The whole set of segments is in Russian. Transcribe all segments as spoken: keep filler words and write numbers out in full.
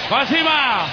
Спасибо!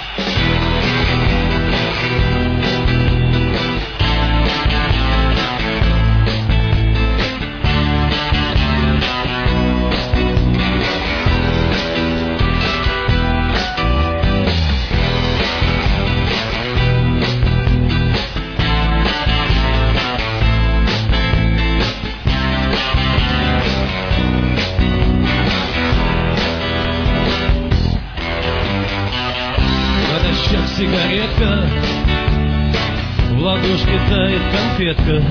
Сигаретка, в ладошке тает конфетка.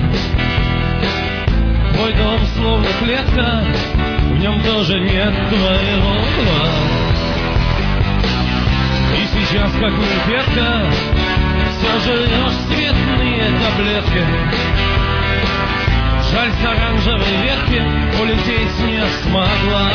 Твой дом словно клетка, в нем тоже нет твоего угла. И сейчас, как имперка, все жрешь цветные таблетки. Жаль, с оранжевой ветки улететь не смогла.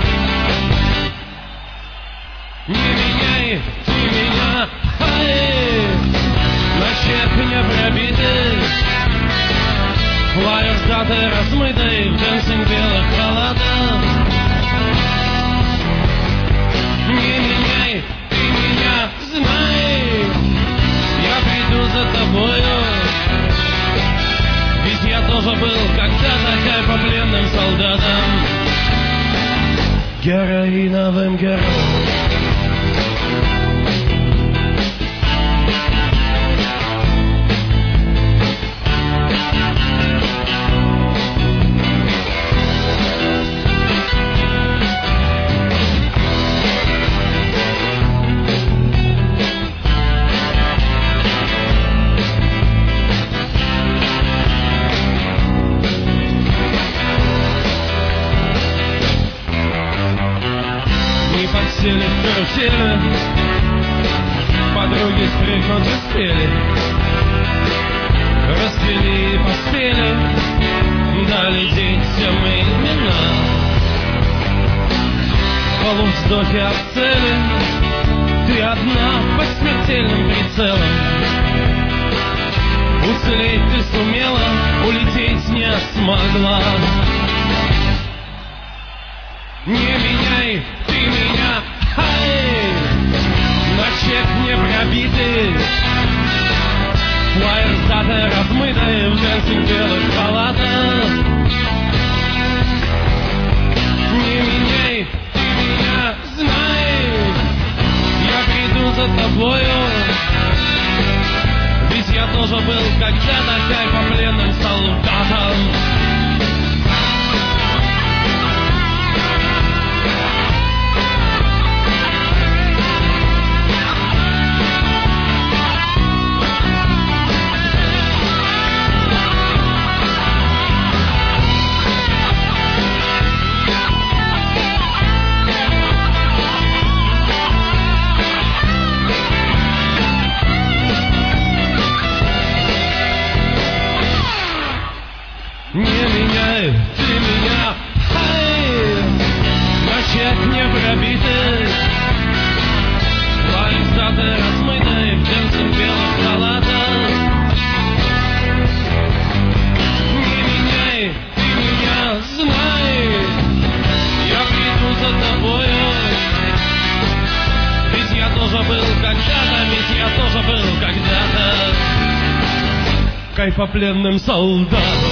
Не меняй ты меня, ай, на чек не пробитый, флаер с датой размытой в дэнсинг белых халатах. Не меняй ты меня, знай, я приду за тобою, ведь я тоже был когда-то кайфопленным солдатом, героиновым героем. Сели в карусели, подруги спрыгнуть успели, расцвели и поспели, дали детям имена. В полувздохе от цели ты одна под смертельным прицелом. Уцелеть ты сумела, улететь не смогла. Не меняй ты меня, ай, на чек не пробитый, флаер с датой размытой в женских белых халатах. Не меняй ты меня, знай, я приду за тобою, ведь я тоже был когда-то кайфопленным солдатом. Не меняй ты меня, ай, на чек не пробитый, флаер с датой размытой в джинсах белых халатах. Не меняй ты меня, знай, я приду за тобою, ведь я тоже был когда-то, ведь я тоже был когда-то кайфопленным солдатом.